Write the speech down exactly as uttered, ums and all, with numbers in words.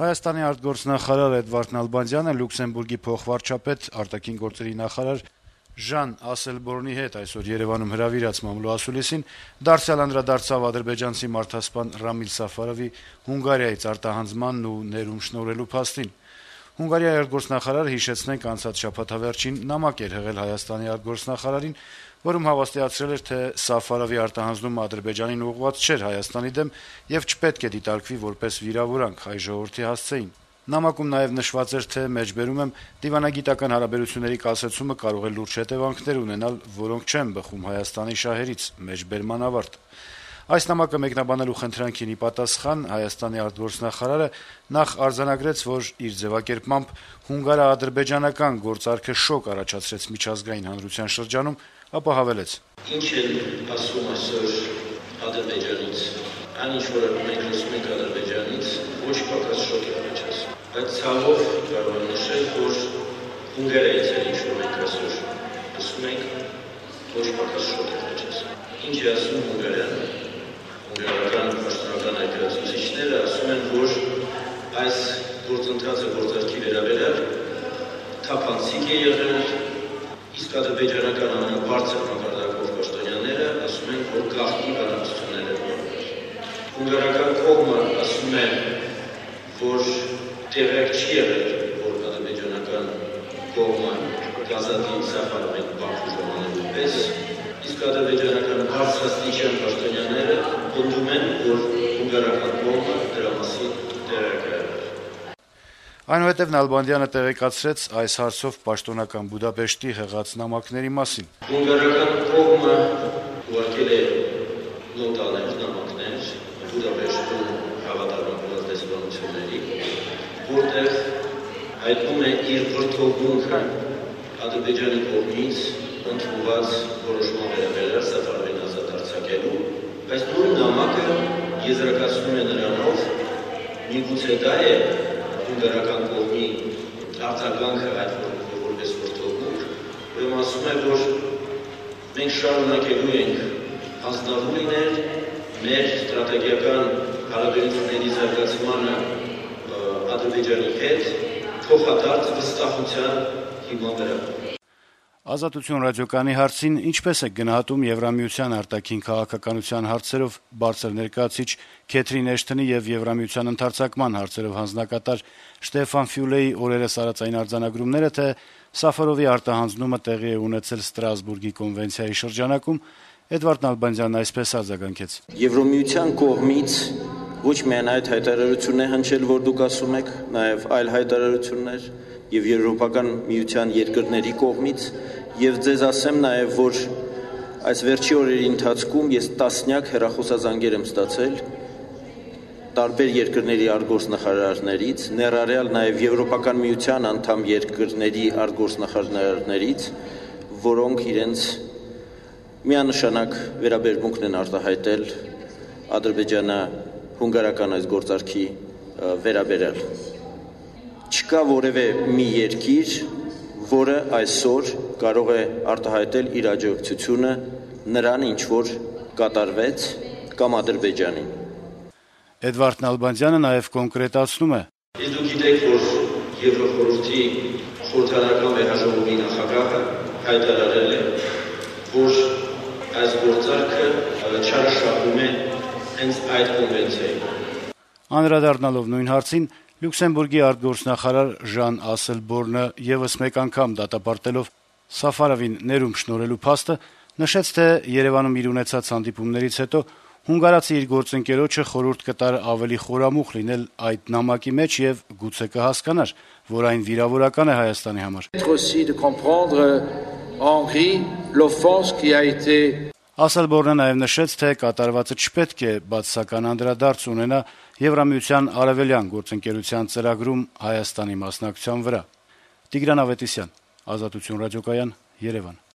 Հայաստանի արտգործնախարար Էդվարդ Նալբանդյանը Լյուքսեմբուրգի փոխվարչապետ, արտաքին գործերի նախարար Ժան Ասելբորնի հետ այսօր Երեւանում հրավիրած մամլոասուլիսին դարձյալ անդրադարձավ ադրբեջանցի մարդասպան Ռամիլ Սաֆարովի Հունգարիայից արտահանձմանն ու ներում շնորհելու փաստին։ Հունգարիայի արտգործնախարարը, հիշեցնենք, անցած շաբաթավերջին նամակ էր հղել Հայաստանի արտգործնախարարին, որում հավաստիացրել էր, թե Սաֆարովի արտահանձնումը Ադրբեջանին ուղղված չէր Հայաստանի դեմ եւ չպետք է դիտարկվի որպես վիրավորանք հայ ժողովրդի հասցեին։ Նամակում նաեւ նշված էր, թե մեջբերում եմ դիվանագիտական հարաբերությունների կասեցումը կարող է լուրջ հետեւանքներ ունենալ, որոնք չեն բխում Հայաստանի շահերից, մեջբերման ավարտ։ Այս նամակը մեկնաբանելու խնդրանքին ի պատասխան Հայաստանի արտգործնախարարը նախ արձանագրեց, որ իր ձևակերպմամբ հունգարա-ադրբեջանական գործարքը շոկ առաջացրեց միջազգային հանրության շրջանում, ապա հավելեց. Ինչ են ասում այսօր Ադրբեջանից, այն ինչ որ մենք լսում ենք Ադրբեջանից, ոչ պակաս շոկ է առաջացնում։ Բայց ցավով կարող եմ նշել, որ Հունգարիայից էլ ինչ որ մենք այսօր լսում ենք, ոչ պակաս շոկ է առաջացնում։ Ինչ է ասում Հունգարիան։ Հունգարական պաշտոնական ներկայացուցիչները ասում են, որ այս գործընթացը գործարքի վերաբերյալ թափանցիկ է եղել, իսկ ադրբեջանական ամենաբարձր մակարդակով պաշտոնյաները ասում են, որ գաղտնի բանակցություններ են ունենել։ Հունգարական կողմը ասում է, որ տեղյակ չի եղել, որ ադրբեջանական կողմը գազադի Սաֆարովին Բաքու ժամանելու պես, իսկ ադրբեջանական բարձրաստիճան պաշտոնյաները պնդում են, որ հունգարական կողմը դրա մասին տեղյակ է եղել։ Այնուհետև Նալբանդյանը տեղեկացրեց այս հարցով պաշտոնական Բուդապեշտի հղած նամակների մասին։ Հունգարական կողմը ուղարկել է նոտաներ, նամակներ Բուդապեշտում հավատարմագրված դեսպանությունների, որտեղ հայտնում է իր վրդովմունքը Ադրբեջանի կողմից ընդունված որոշման վերաբերյալ Սաֆարովին ազատ արձակելու, բայց նույն նամակը եզրակացնում է նրանով, միգուցե դա է հունգարական կողմի արձագանքը այդ որպես վրդովմունք, ուրեմն ասում է, որ մենք շարունակելու ենք հանձնարար լինել մեր ստրատեգիական հարաբերությունների զարգացմանը Ադրբեջանի հետ, փոխադարձ վստահության հիման վրա։ Ազատություն ռադիոկայանի հարցին ինչպես է գնահատում Եվրամիության արտաքին քաղաքականության հարցերով բարձր ներկայացուցիչ Քեթրին Էշթոնի եւ Եվրամիության ընդարձակման հարցերով հանձնակատար Շտեֆան Ֆյուլեի օրերս արածային արձանագրումները, թե Սաֆարովի արտահանձնումը տեղի է ունեցել Ստրասբուրգի կոնվենցիայի շրջանակում, Էդվարդ Նալբանդյանն այսպես արձագանքեց. Եվրամիության կողմից ոչ միայն այդ հայտարարությունն է հնչել, որ դուք ասում եք, նաեւ այլ հայտարարություններ եւ Եվրոպական միության երկրների կողմից, եւ ձեզ ասեմ նաեւ, որ այս վերջի օրերի ընթացքում ես տասնյակ հեռախոսազանգեր եմ ստացել տարբեր երկրների արտգործնախարարներից, ներառյալ նաեւ Եվրոպական միության անդամ երկրների արտգործնախարարներից, որոնք իրենց միանշանակ վերաբերմունքն են արտահայտել Ադրբեջանա-հունգարական այս գործարքի վերաբերյալ։ Չկա որևէ մի երկիր, որը այսօր կարող է արտահայտել իր աջակցությունը նրան, ինչ որ կատարվեց, կամ Ադրբեջանին։ Էդվարդ Նալբանդյանը նաեւ կոնկրետացնում է. Իսկ դուք գիտեք, որ Եվրոխորհրդի խորհրդարանական վերահսկողի նախագահը հայտարարել է, որ այս գործարքը չարաշահում է հենց այդ կոնվենցիային։ Անդրադառնալով նույն հարցին, Լյուքսեմբուրգի արտգործնախարար Ժան Ասելբորնը եւս մեկ անգամ դատապարտելով Սաֆարովին ներում շնորհելու փաստը, նշեց, թե Երևանում իր ունեցած հանդիպումներից հետո հունգարացի իր գործընկերոջը խորհուրդ կտար ավելի խորամուխ լինել այդ նամակի մեջ եւ գուցե կհասկանար, որ այն վիրավորական է Հայաստանի համար։ Ասելբորնը նաեւ նշեց, թե կատարվածը չպետք է բացասական անդրադարձ ունենա Եվրամիության արևելյան գործընկերության ծրագրում Հայաստանի մասնակցության վրա։ Տիգրան Ավետիսյան, Ազատություն ռադիոկայան, Երևան։